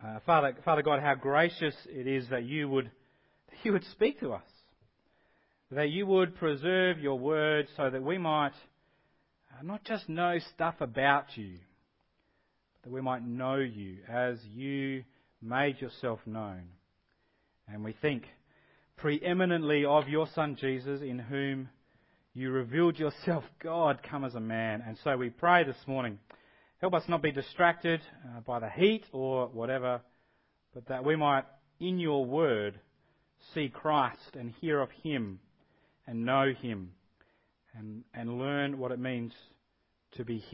Father God, how gracious it is that you would speak to us, that you would preserve your word so that we might not just know stuff about you, but that we might know you as you made yourself known. And we think preeminently of your Son Jesus, in whom you revealed yourself, God, come as a man. And so we pray this morning, help us not be distracted by the heat or whatever, but that we might, in your word, see Christ and hear of him and know him and learn what it means to be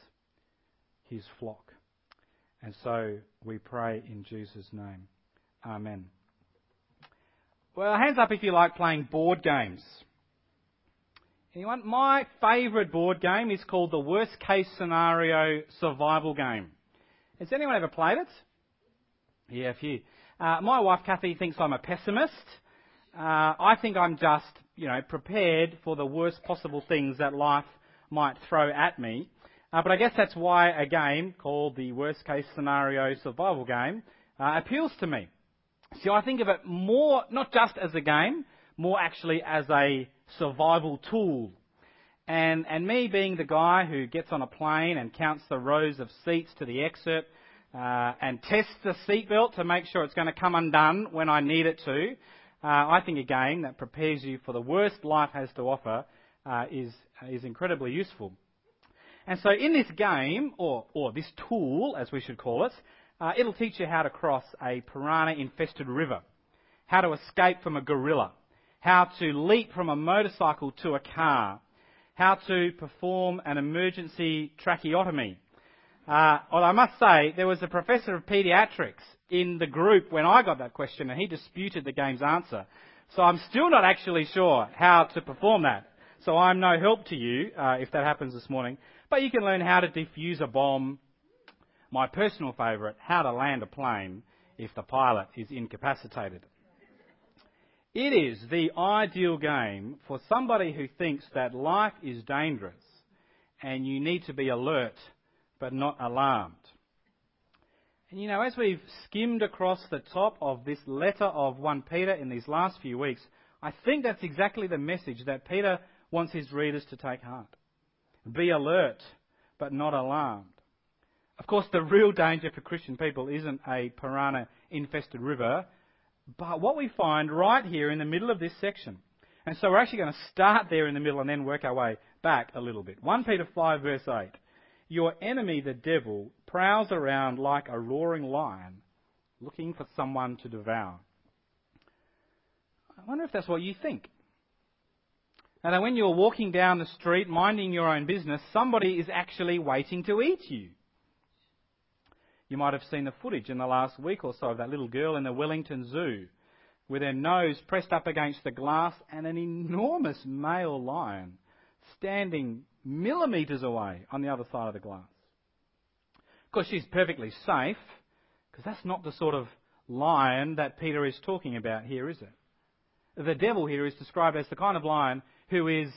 his flock. And so we pray in Jesus' name. Amen. Well, hands up if you like playing board games. Anyone? My favourite board game is called the Worst Case Scenario Survival Game. Has anyone ever played it? Yeah, a few. My wife Kathy thinks I'm a pessimist. I think I'm just, prepared for the worst possible things that life might throw at me. But I guess that's why a game called the Worst Case Scenario Survival Game appeals to me. See, I think of it more, not just as a game, more actually as a survival tool. And me being the guy who gets on a plane and counts the rows of seats to the exit and tests the seatbelt to make sure it's going to come undone when I need it to, I think a game that prepares you for the worst life has to offer is incredibly useful. And so in this game, or this tool as we should call it, it'll teach you how to cross a piranha-infested river, how to escape from a gorilla, how to leap from a motorcycle to a car, how to perform an emergency tracheotomy. Well, I must say, there was a professor of paediatrics in the group when I got that question, and he disputed the game's answer. So I'm still not actually sure how to perform that. So I'm no help to you if that happens this morning. But you can learn how to defuse a bomb. My personal favourite, how to land a plane if the pilot is incapacitated. It is the ideal game for somebody who thinks that life is dangerous and you need to be alert but not alarmed. And as we've skimmed across the top of this letter of 1 Peter in these last few weeks, I think that's exactly the message that Peter wants his readers to take heart. Be alert but not alarmed. Of course, the real danger for Christian people isn't a piranha-infested river, but what we find right here in the middle of this section. And so we're actually going to start there in the middle and then work our way back a little bit. 1 Peter 5 verse 8. Your enemy, the devil, prowls around like a roaring lion, looking for someone to devour. I wonder if that's what you think. And that when you're walking down the street, minding your own business, somebody is actually waiting to eat you. You might have seen the footage in the last week or so of that little girl in the Wellington Zoo with her nose pressed up against the glass and an enormous male lion standing millimetres away on the other side of the glass. Of course, she's perfectly safe because that's not the sort of lion that Peter is talking about here, is it? The devil here is described as the kind of lion who is,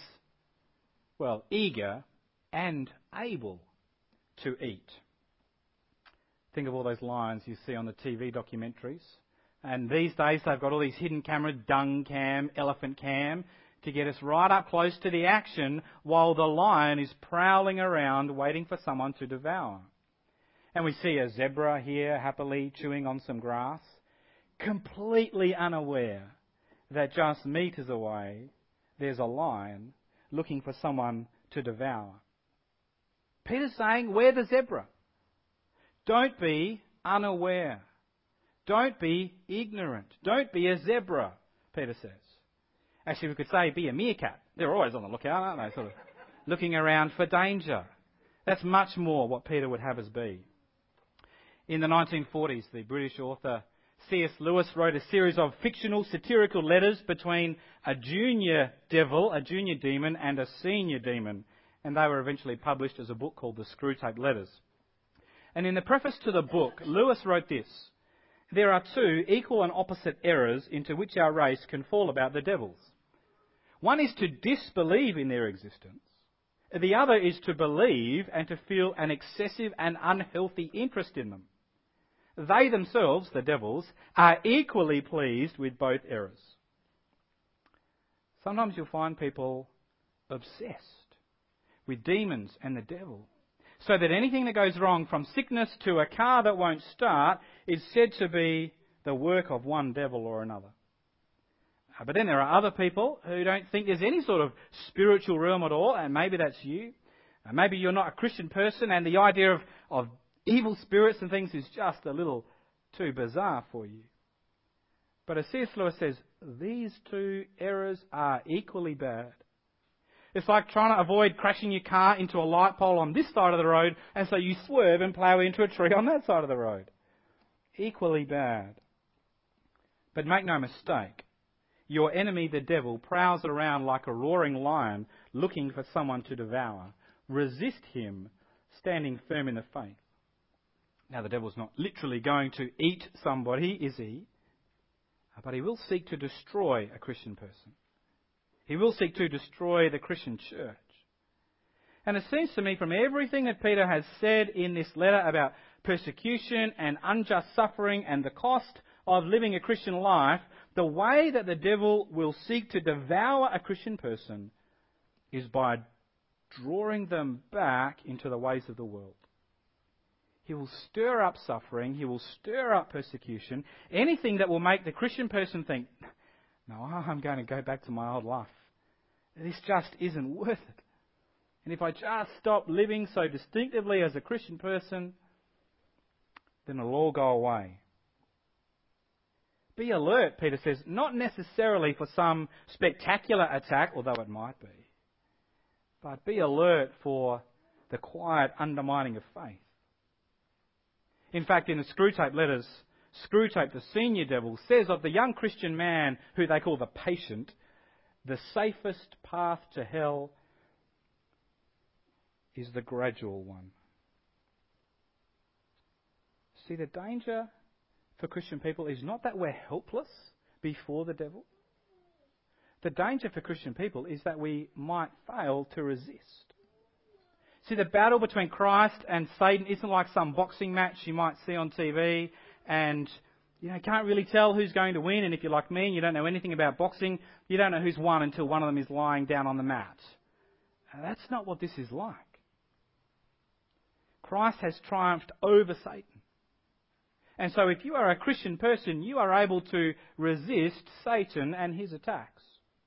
eager and able to eat. Think of all those lions you see on the TV documentaries. And these days they've got all these hidden cameras, dung cam, elephant cam, to get us right up close to the action while the lion is prowling around waiting for someone to devour. And we see a zebra here happily chewing on some grass, completely unaware that just meters away there's a lion looking for someone to devour. Peter's saying, we're the zebra. Don't be unaware. Don't be ignorant. Don't be a zebra, Peter says. Actually, we could say be a meerkat. They're always on the lookout, aren't they? Sort of looking around for danger. That's much more what Peter would have us be. In the 1940s, the British author C.S. Lewis wrote a series of fictional satirical letters between a junior devil, a junior demon, and a senior demon. And they were eventually published as a book called The Screwtape Letters. And in the preface to the book, Lewis wrote this: there are two equal and opposite errors into which our race can fall about the devils. One is to disbelieve in their existence. The other is to believe and to feel an excessive and unhealthy interest in them. they themselves, the devils, are equally pleased with both errors. Sometimes you'll find people obsessed with demons and the devil, so that anything that goes wrong, from sickness to a car that won't start, is said to be the work of one devil or another. But then there are other people who don't think there's any sort of spiritual realm at all, and maybe that's you. Maybe you're not a Christian person, and the idea of evil spirits and things is just a little too bizarre for you. But as C.S. Lewis says, these two errors are equally bad. It's like trying to avoid crashing your car into a light pole on this side of the road, and so you swerve and plough into a tree on that side of the road. Equally bad. But make no mistake, your enemy, the devil, prowls around like a roaring lion looking for someone to devour. Resist him, standing firm in the faith. Now, the devil's not literally going to eat somebody, is he? But he will seek to destroy a Christian person. He will seek to destroy the Christian church. And it seems to me from everything that Peter has said in this letter about persecution and unjust suffering and the cost of living a Christian life, the way that the devil will seek to devour a Christian person is by drawing them back into the ways of the world. He will stir up suffering, he will stir up persecution, anything that will make the Christian person think, no, I'm going to go back to my old life. This just isn't worth it. And if I just stop living so distinctively as a Christian person, then it'll all go away. Be alert, Peter says, not necessarily for some spectacular attack, although it might be, but be alert for the quiet undermining of faith. In fact, in the Screwtape letters, Screwtape, the senior devil, says of the young Christian man, who they call the patient, the safest path to hell is the gradual one. See, the danger for Christian people is not that we're helpless before the devil. The danger for Christian people is that we might fail to resist. See, the battle between Christ and Satan isn't like some boxing match you might see on TV and you can't really tell who's going to win. And if you're like me and you don't know anything about boxing, you don't know who's won until one of them is lying down on the mat. That's not what this is like. Christ has triumphed over Satan. And so if you are a Christian person, you are able to resist Satan and his attacks.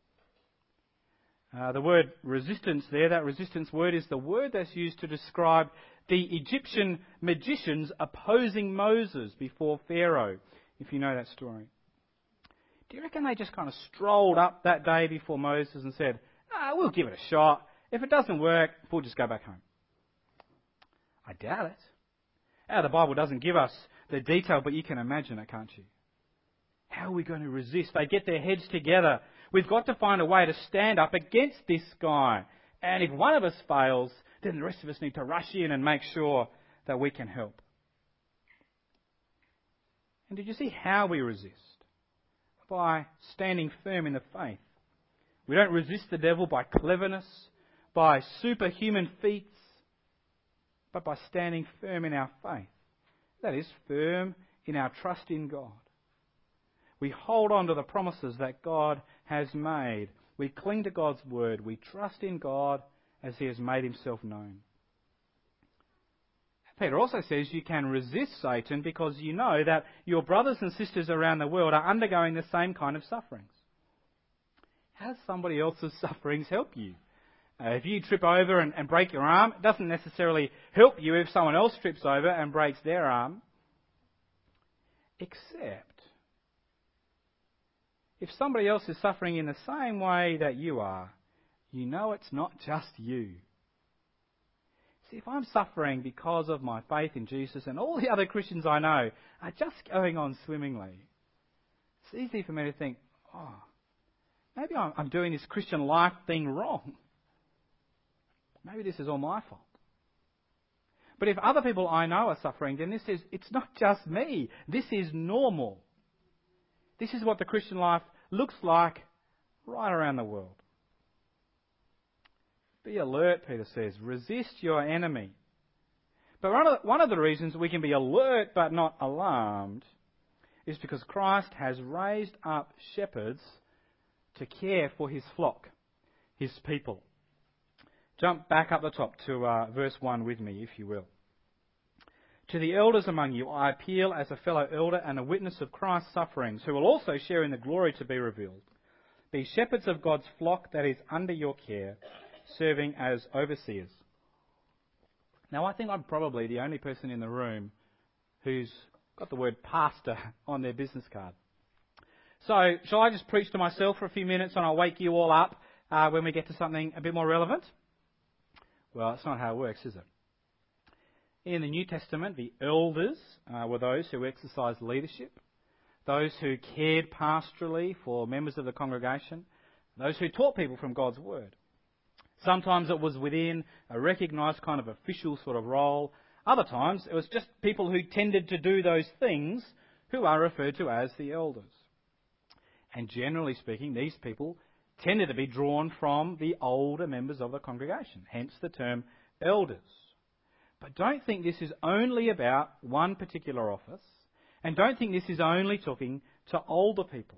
The word resistance there, that resistance word, is the word that's used to describe the Egyptian magicians opposing Moses before Pharaoh, if you know that story. Do you reckon they just kind of strolled up that day before Moses and said, we'll give it a shot. If it doesn't work, we'll just go back home? I doubt it. The Bible doesn't give us the detail, but you can imagine it, can't you? How are we going to resist? They get their heads together. We've got to find a way to stand up against this guy. And if one of us fails, then the rest of us need to rush in and make sure that we can help. And did you see how we resist? By standing firm in the faith. We don't resist the devil by cleverness, by superhuman feats, but by standing firm in our faith. That is, firm in our trust in God. We hold on to the promises that God has made. We cling to God's word. We trust in God as he has made himself known. Peter also says you can resist Satan because you know that your brothers and sisters around the world are undergoing the same kind of sufferings. How does somebody else's sufferings help you? If you trip over and break your arm, it doesn't necessarily help you if someone else trips over and breaks their arm. Except if somebody else is suffering in the same way that you are, you know it's not just you. See, if I'm suffering because of my faith in Jesus and all the other Christians I know are just going on swimmingly, it's easy for me to think, maybe I'm doing this Christian life thing wrong. Maybe this is all my fault. But if other people I know are suffering, then it's not just me. This is normal. This is what the Christian life looks like right around the world. Be alert, Peter says. Resist your enemy. But one of the reasons we can be alert but not alarmed is because Christ has raised up shepherds to care for his flock, his people. Jump back up the top to verse 1 with me, if you will. To the elders among you, I appeal as a fellow elder and a witness of Christ's sufferings, who will also share in the glory to be revealed. Be shepherds of God's flock that is under your care, serving as overseers. Now, I think I'm probably the only person in the room who's got the word pastor on their business card. So, shall I just preach to myself for a few minutes and I'll wake you all up when we get to something a bit more relevant? Well, that's not how it works, is it? In the New Testament, the elders were those who exercised leadership, those who cared pastorally for members of the congregation, those who taught people from God's Word. Sometimes it was within a recognised kind of official sort of role. Other times it was just people who tended to do those things who are referred to as the elders. And generally speaking, these people tended to be drawn from the older members of the congregation, hence the term elders. But don't think this is only about one particular office, and don't think this is only talking to older people.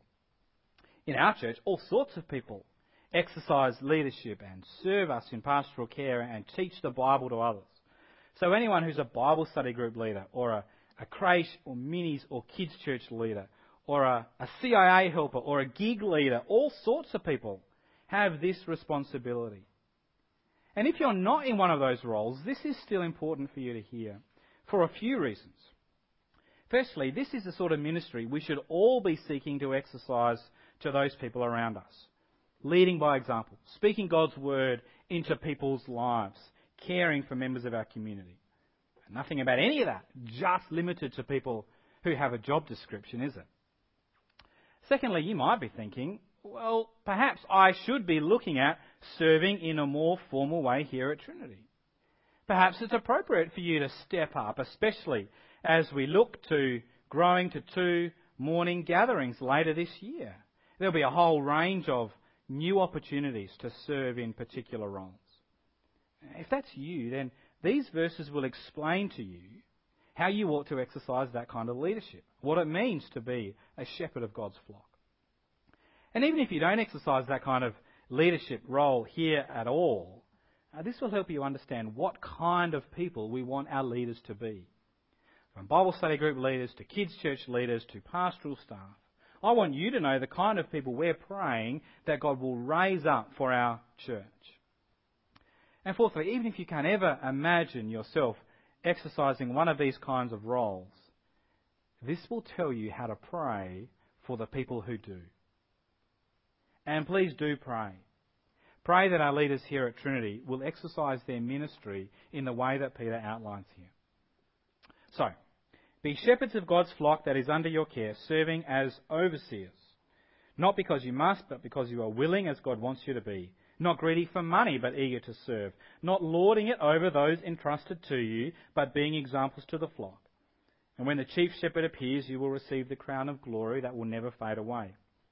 In our church, all sorts of people exercise leadership and serve us in pastoral care and teach the Bible to others. So anyone who's a Bible study group leader, or a creche or minis or kids church leader, or a CIA helper or a gig leader, all sorts of people have this responsibility. And if you're not in one of those roles, this is still important for you to hear for a few reasons. Firstly, this is the sort of ministry we should all be seeking to exercise to those people around us. Leading by example, speaking God's word into people's lives, caring for members of our community. Nothing about any of that just limited to people who have a job description, is it? Secondly, you might be thinking, well, perhaps I should be looking at serving in a more formal way here at Trinity. Perhaps it's appropriate for you to step up, especially as we look to growing to 2 morning gatherings later this year. There'll be a whole range of new opportunities to serve in particular roles. If that's you, then these verses will explain to you how you ought to exercise that kind of leadership, what it means to be a shepherd of God's flock. And even if you don't exercise that kind of leadership role here at all, this will help you understand what kind of people we want our leaders to be. From Bible study group leaders to kids church leaders to pastoral staff, I want you to know the kind of people we're praying that God will raise up for our church. And fourthly, even if you can't ever imagine yourself exercising one of these kinds of roles, this will tell you how to pray for the people who do. And please do pray. Pray that our leaders here at Trinity will exercise their ministry in the way that Peter outlines here. So, be shepherds of God's flock that is under your care, serving as overseers. Not because you must, but because you are willing as God wants you to be. Not greedy for money, but eager to serve. Not lording it over those entrusted to you, but being examples to the flock. And when the chief shepherd appears, you will receive the crown of glory that will never fade away.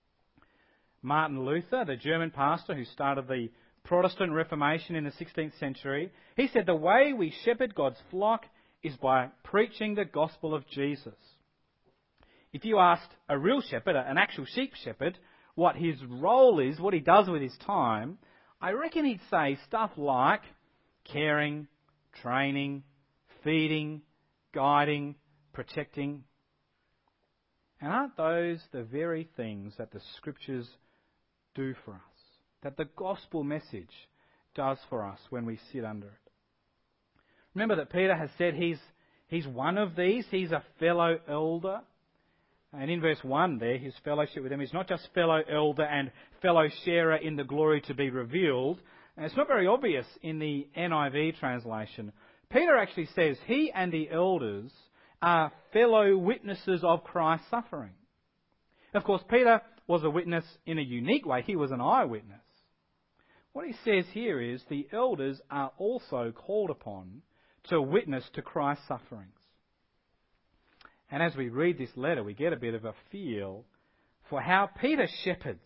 Martin Luther, the German pastor who started the Protestant Reformation in the 16th century, he said the way we shepherd God's flock is by preaching the gospel of Jesus. If you asked a real shepherd, an actual sheep shepherd, what his role is, what he does with his time, I reckon he'd say stuff like caring, training, feeding, guiding, protecting. And aren't those the very things that the Scriptures do for us? That the gospel message does for us when we sit under it. Remember that Peter has said he's one of these. He's a fellow elder. And in verse 1 there, his fellowship with them is not just fellow elder and fellow sharer in the glory to be revealed. And it's not very obvious in the NIV translation. Peter actually says he and the elders are fellow witnesses of Christ's suffering. Of course, Peter was a witness in a unique way. He was an eyewitness. What he says here is the elders are also called upon to witness to Christ's sufferings. And as we read this letter, we get a bit of a feel for how Peter shepherds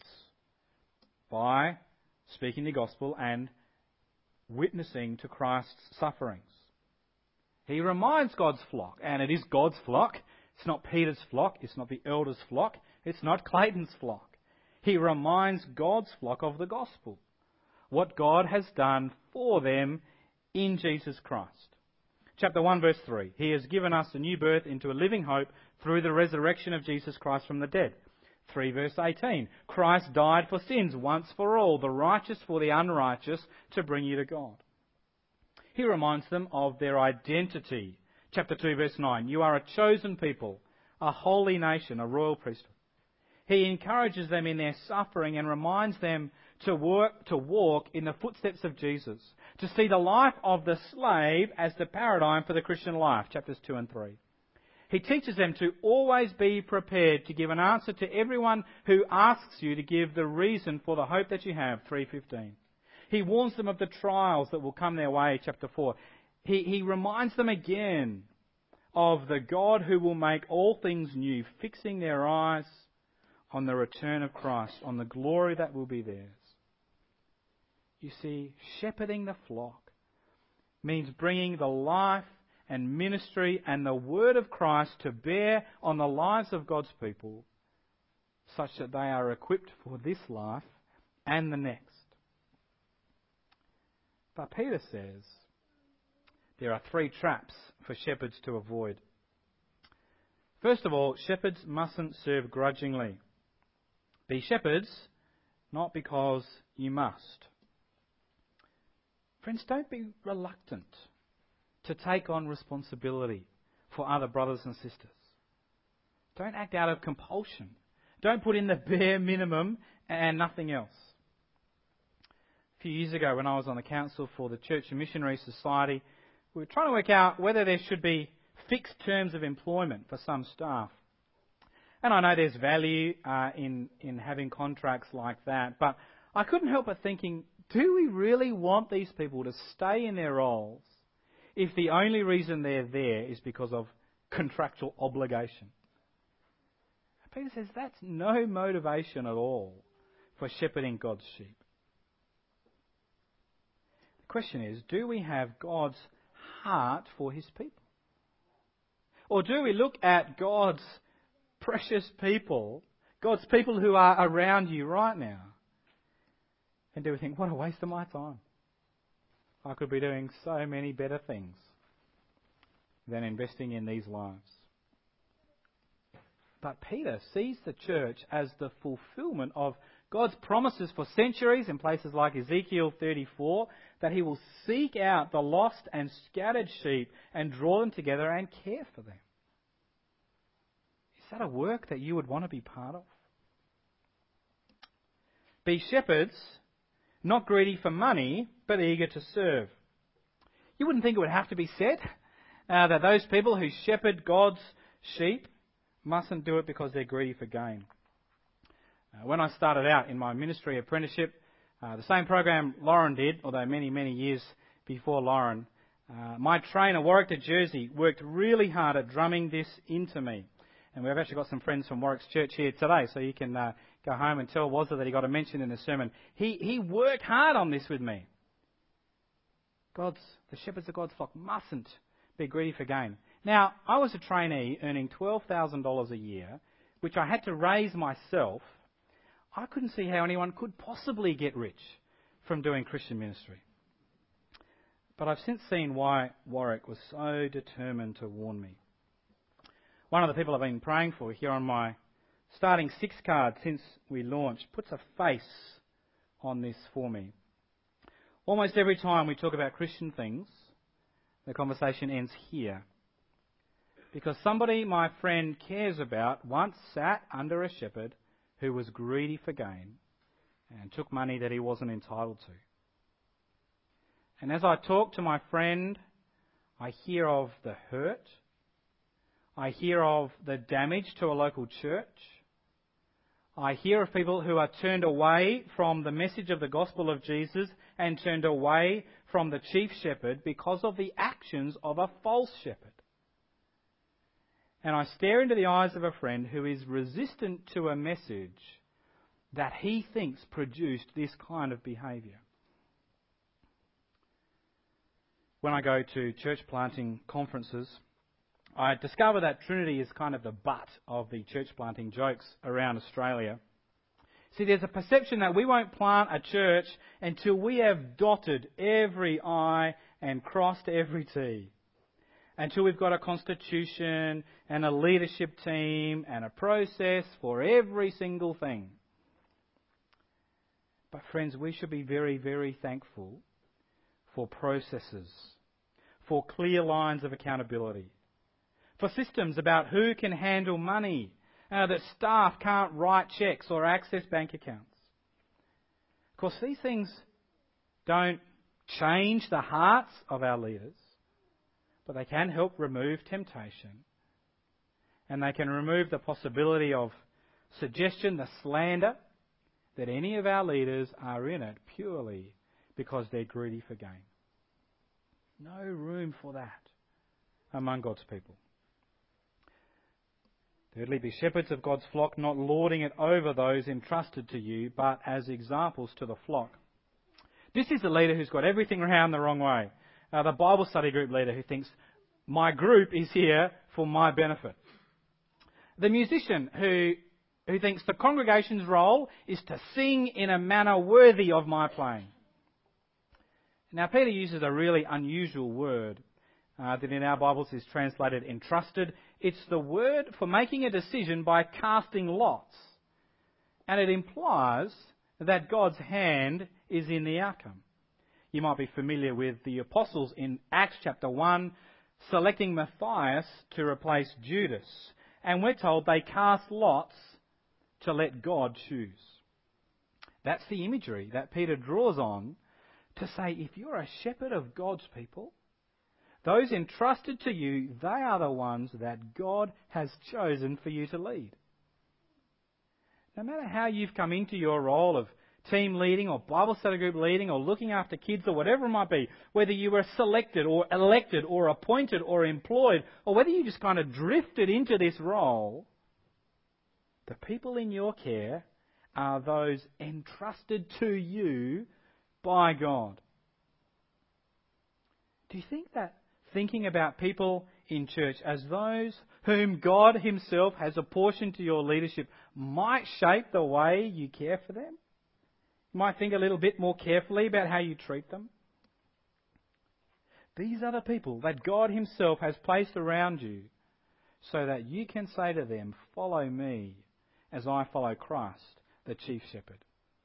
by speaking the gospel and witnessing to Christ's sufferings. He reminds God's flock, and it is God's flock. It's not Peter's flock. It's not the elders' flock. It's not Clayton's flock. He reminds God's flock of the gospel, what God has done for them in Jesus Christ. Chapter 1, verse 3. He has given us a new birth into a living hope through the resurrection of Jesus Christ from the dead. 3 verse 18. Christ died for sins once for all, the righteous for the unrighteous, to bring you to God. He reminds them of their identity. Chapter 2 verse 9. You are a chosen people, a holy nation, a royal priesthood. He encourages them in their suffering and reminds them to walk in the footsteps of Jesus, to see the life of the slave as the paradigm for the Christian life. Chapters 2 and 3. He teaches them to always be prepared to give an answer to everyone who asks you to give the reason for the hope that you have. 3:15. He warns them of the trials that will come their way. Chapter 4. He reminds them again of the God who will make all things new, fixing their eyes on the return of Christ, on the glory that will be theirs. You see, shepherding the flock means bringing the life and ministry and the word of Christ to bear on the lives of God's people, such that they are equipped for this life and the next. But Peter says there are 3 traps for shepherds to avoid. First of all, shepherds mustn't serve grudgingly. Be shepherds, not because you must. Friends, don't be reluctant to take on responsibility for other brothers and sisters. Don't act out of compulsion. Don't put in the bare minimum and nothing else. A few years ago, when I was on the council for the Church and Missionary Society, we were trying to work out whether there should be fixed terms of employment for some staff. And I know there's value in having contracts like that, but I couldn't help but thinking, do we really want these people to stay in their roles if the only reason they're there is because of contractual obligation? Peter says that's no motivation at all for shepherding God's sheep. The question is, do we have God's heart for his people? Or do we look at God's precious people, God's people who are around you right now, and do we think, what a waste of my time? I could be doing so many better things than investing in these lives. But Peter sees the church as the fulfillment of God's promises for centuries in places like Ezekiel 34, that he will seek out the lost and scattered sheep and draw them together and care for them. Is that a work that you would want to be part of? Be shepherds, not greedy for money, but eager to serve. You wouldn't think it would have to be said that those people who shepherd God's sheep mustn't do it because they're greedy for gain. When I started out in my ministry apprenticeship, the same program Lauren did, although many, many years before Lauren, my trainer, Warwick to Jersey, worked really hard at drumming this into me. And we've actually got some friends from Warwick's church here today, so you can go home and tell Wazza that he got a mention in the sermon. He worked hard on this with me. The shepherds of God's flock mustn't be greedy for gain. Now, I was a trainee earning $12,000 a year, which I had to raise myself. I couldn't see how anyone could possibly get rich from doing Christian ministry. But I've since seen why Warwick was so determined to warn me. One of the people I've been praying for here on my starting 6 card since we launched puts a face on this for me. Almost every time we talk about Christian things, the conversation ends here. Because somebody my friend cares about once sat under a shepherd who was greedy for gain and took money that he wasn't entitled to. And as I talk to my friend, I hear of the hurt. I hear of the damage to a local church. I hear of people who are turned away from the message of the gospel of Jesus and turned away from the chief shepherd because of the actions of a false shepherd. And I stare into the eyes of a friend who is resistant to a message that he thinks produced this kind of behaviour. when I go to church planting conferences, I discover that Trinity is kind of the butt of the church planting jokes around Australia. See, there's a perception that we won't plant a church until we have dotted every I and crossed every T. Until we've got a constitution and a leadership team and a process for every single thing. But friends, we should be very, very thankful for processes, for clear lines of accountability, for systems about who can handle money, that staff can't write cheques or access bank accounts. Of course, these things don't change the hearts of our leaders, but they can help remove temptation, and they can remove the possibility of suggestion, the slander, that any of our leaders are in it purely because they're greedy for gain. No room for that among God's people. Thirdly, be shepherds of God's flock, not lording it over those entrusted to you, but as examples to the flock. This is the leader who's got everything around the wrong way. The Bible study group leader who thinks, my group is here for my benefit. The musician who thinks the congregation's role is to sing in a manner worthy of my playing. Now, Peter uses a really unusual word that in our Bibles is translated entrusted. It's the word for making a decision by casting lots. And it implies that God's hand is in the outcome. You might be familiar with the apostles in Acts chapter 1 selecting Matthias to replace Judas. And we're told they cast lots to let God choose. That's the imagery that Peter draws on to say, if you're a shepherd of God's people, those entrusted to you, they are the ones that God has chosen for you to lead. No matter how you've come into your role of team leading or Bible study group leading or looking after kids or whatever it might be, whether you were selected or elected or appointed or employed, or whether you just kind of drifted into this role, the people in your care are those entrusted to you by God. Do you think that thinking about people in church as those whom God Himself has apportioned to your leadership might shape the way you care for them? You might think a little bit more carefully about how you treat them. These are the people that God Himself has placed around you so that you can say to them, follow me as I follow Christ, the chief shepherd.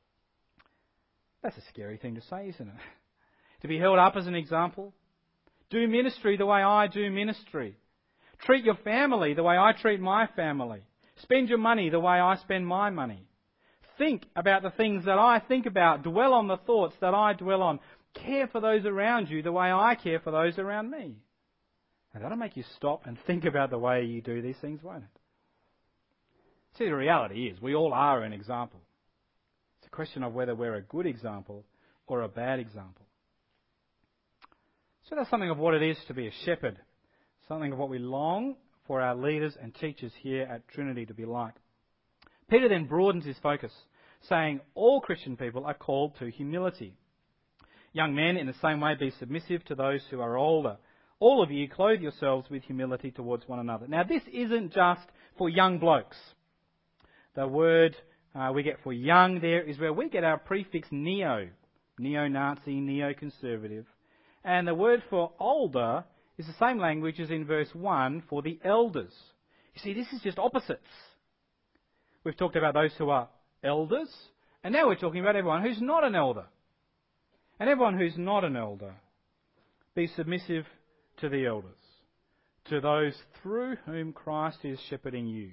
That's a scary thing to say, isn't it? To be held up as an example. Do ministry the way I do ministry. Treat your family the way I treat my family. Spend your money the way I spend my money. Think about the things that I think about. Dwell on the thoughts that I dwell on. Care for those around you the way I care for those around me. And that'll make you stop and think about the way you do these things, won't it? See, the reality is we all are an example. It's a question of whether we're a good example or a bad example. So that's something of what it is to be a shepherd. Something of what we long for our leaders and teachers here at Trinity to be like. Peter then broadens his focus, saying all Christian people are called to humility. Young men, in the same way, be submissive to those who are older. All of you clothe yourselves with humility towards one another. Now, this isn't just for young blokes. The word we get for young there is where we get our prefix neo. Neo-Nazi, neo-conservative. And the word for older is the same language as in verse 1 for the elders. You see, this is just opposites. We've talked about those who are elders, and now we're talking about everyone who's not an elder. And everyone who's not an elder, be submissive to the elders, to those through whom Christ is shepherding you.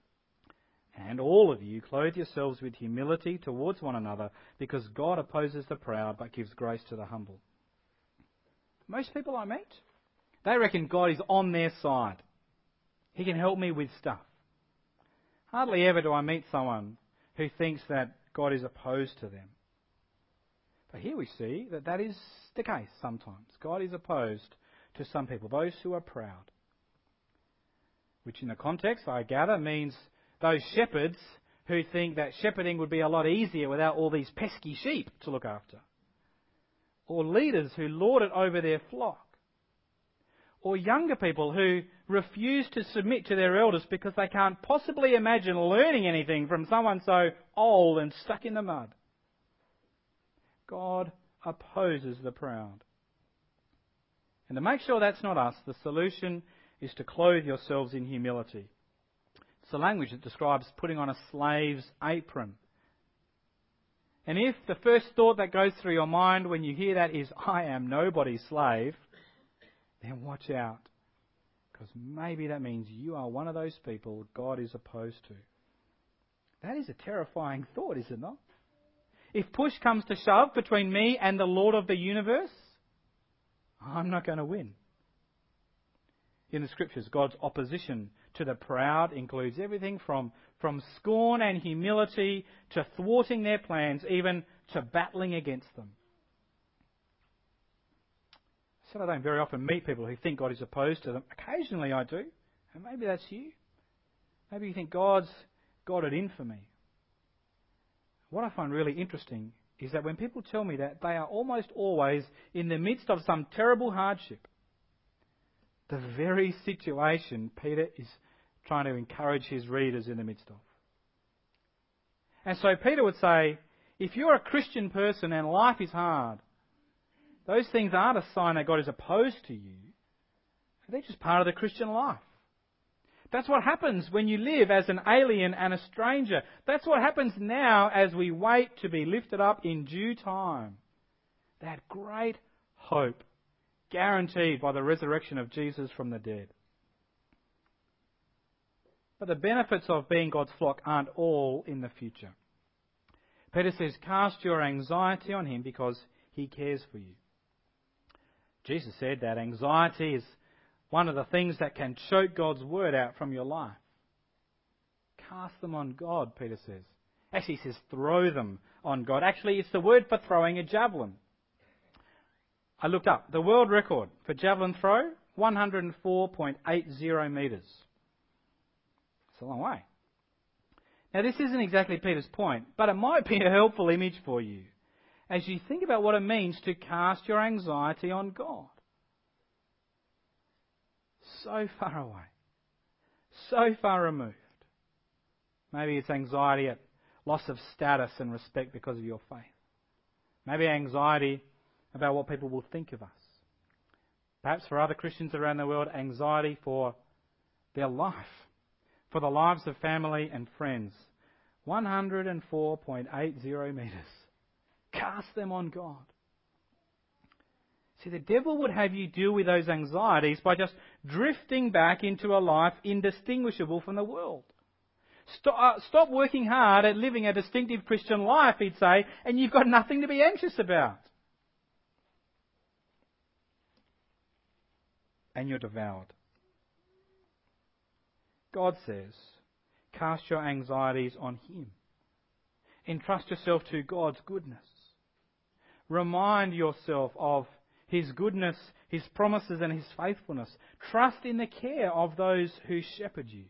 And all of you clothe yourselves with humility towards one another, because God opposes the proud but gives grace to the humble. Most people I meet, they reckon God is on their side. He can help me with stuff. Hardly ever do I meet someone who thinks that God is opposed to them. But here we see that that is the case sometimes. God is opposed to some people, those who are proud. Which in the context, I gather, means those shepherds who think that shepherding would be a lot easier without all these pesky sheep to look after. Or leaders who lord it over their flock. Or younger people who refuse to submit to their elders because they can't possibly imagine learning anything from someone so old and stuck in the mud. God opposes the proud. And to make sure that's not us, the solution is to clothe yourselves in humility. It's the language that describes putting on a slave's apron. And if the first thought that goes through your mind when you hear that is, I am nobody's slave, then watch out. Because maybe that means you are one of those people God is opposed to. That is a terrifying thought, is it not? If push comes to shove between me and the Lord of the universe, I'm not going to win. In the Scriptures, God's opposition to the proud includes everything from scorn and humility to thwarting their plans, even to battling against them. So I don't very often meet people who think God is opposed to them. Occasionally I do, and maybe that's you. Maybe you think God's got it in for me. What I find really interesting is that when people tell me that, they are almost always in the midst of some terrible hardship. The very situation Peter is trying to encourage his readers in the midst of. And so Peter would say, if you're a Christian person and life is hard, those things aren't a sign that God is opposed to you. They're just part of the Christian life. That's what happens when you live as an alien and a stranger. That's what happens now as we wait to be lifted up in due time. That great hope, guaranteed by the resurrection of Jesus from the dead. But the benefits of being God's flock aren't all in the future. Peter says, cast your anxiety on him because he cares for you. Jesus said that anxiety is one of the things that can choke God's word out from your life. Cast them on God, Peter says. Actually, he says throw them on God. Actually, it's the word for throwing a javelin. I looked up. The world record for javelin throw, 104.80 metres. It's a long way. Now, this isn't exactly Peter's point, but it might be a helpful image for you as you think about what it means to cast your anxiety on God. So far away. So far removed. Maybe it's anxiety at loss of status and respect because of your faith. Maybe anxiety about what people will think of us. Perhaps for other Christians around the world, anxiety for their life, for the lives of family and friends. 104.80 metres. Cast them on God. See, the devil would have you deal with those anxieties by just drifting back into a life indistinguishable from the world. Stop working hard at living a distinctive Christian life, he'd say, and you've got nothing to be anxious about. And you're devoured. God says, cast your anxieties on him. Entrust yourself to God's goodness. Remind yourself of his goodness, his promises and his faithfulness. Trust in the care of those who shepherd you.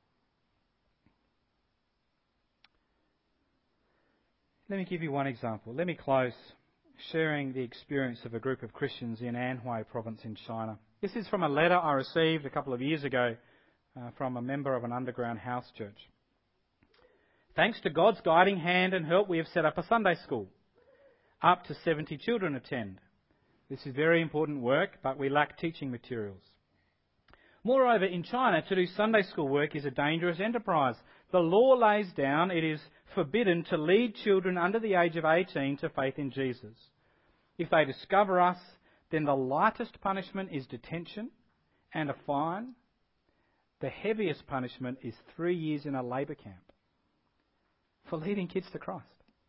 Let me give you one example. Let me close sharing the experience of a group of Christians in Anhui province in China. This is from a letter I received a couple of years ago from a member of an underground house church. Thanks to God's guiding hand and help, we have set up a Sunday school. Up to 70 children attend. This is very important work, but we lack teaching materials. Moreover, in China, to do Sunday school work is a dangerous enterprise. The law lays down it is forbidden to lead children under the age of 18 to faith in Jesus. If they discover us, then the lightest punishment is detention and a fine. The heaviest punishment is 3 years in a labour camp for leading kids to Christ.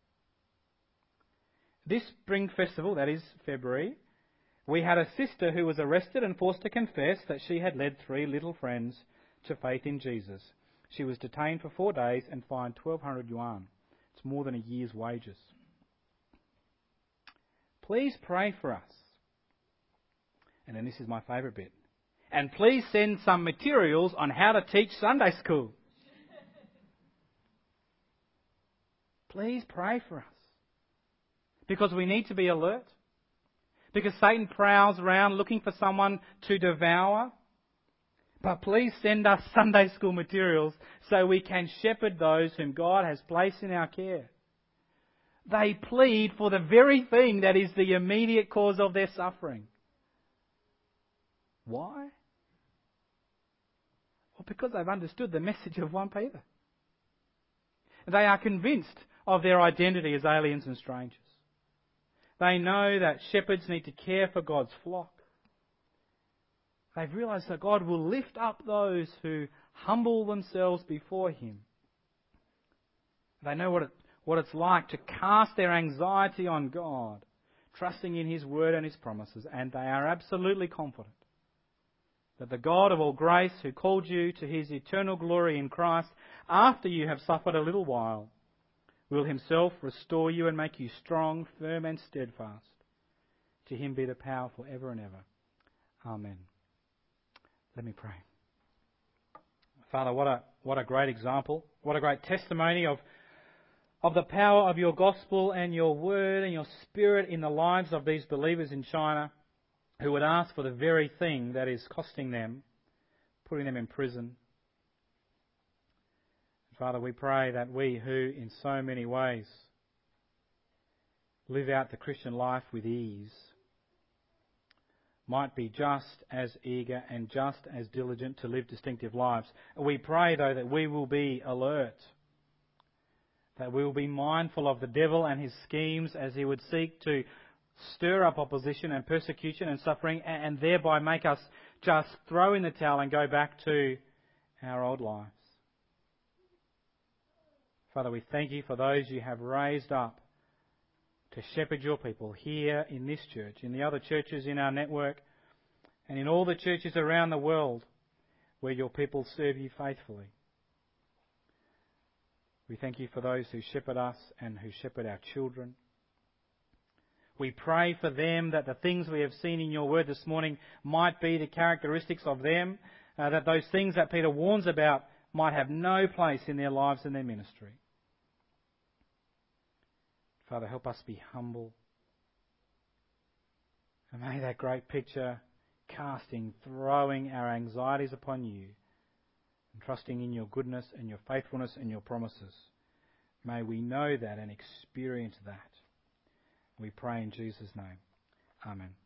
This Spring Festival, that is February, we had a sister who was arrested and forced to confess that she had led 3 little friends to faith in Jesus. She was detained for 4 days and fined 1,200 yuan. It's more than a year's wages. Please pray for us. And then this is my favourite bit. And please send some materials on how to teach Sunday school. Please pray for us. Because we need to be alert. because Satan prowls around looking for someone to devour. But please send us Sunday school materials so we can shepherd those whom God has placed in our care. They plead for the very thing that is the immediate cause of their suffering. Why? Well, because they've understood the message of 1 Peter. They are convinced of their identity as aliens and strangers. They know that shepherds need to care for God's flock. They've realised that God will lift up those who humble themselves before Him. They know what it's like to cast their anxiety on God, trusting in His word and His promises, and they are absolutely confident that the God of all grace, who called you to His eternal glory in Christ, after you have suffered a little while, will Himself restore you and make you strong, firm and steadfast. To Him be the power for ever and ever. Amen. Let me pray. Father, what a great example, what a great testimony of the power of your gospel and your word and your spirit in the lives of these believers in China who would ask for the very thing that is costing them, putting them in prison. Father, we pray that we who in so many ways live out the Christian life with ease might be just as eager and just as diligent to live distinctive lives. We pray, though, that we will be alert, that we will be mindful of the devil and his schemes as he would seek to stir up opposition and persecution and suffering and thereby make us just throw in the towel and go back to our old lives. Father, we thank you for those you have raised up to shepherd your people here in this church, in the other churches in our network, and in all the churches around the world where your people serve you faithfully. We thank you for those who shepherd us and who shepherd our children. We pray for them that the things we have seen in your word this morning might be the characteristics of them, that those things that Peter warns about might have no place in their lives and their ministry. Father, help us be humble. And may that great picture throwing our anxieties upon you and trusting in your goodness and your faithfulness and your promises. May we know that and experience that. We pray in Jesus' name. Amen.